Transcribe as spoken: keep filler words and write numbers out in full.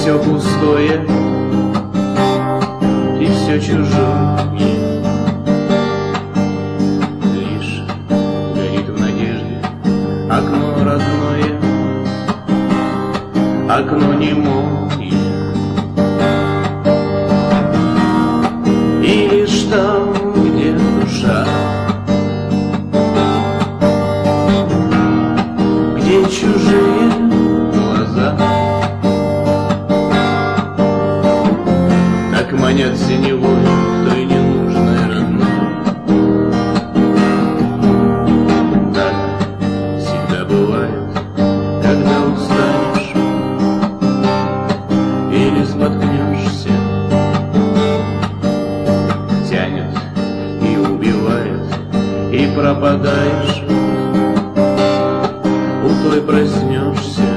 все пустое и все чужое. Лишь горит в надежде окно родное, окно немое. И лишь там, где душа, где чужие глаза так манят синевой той ненужной родной. Так всегда бывает, когда устанешь или споткнешься, тянет и убивает, и пропадаешь, у той проснешься.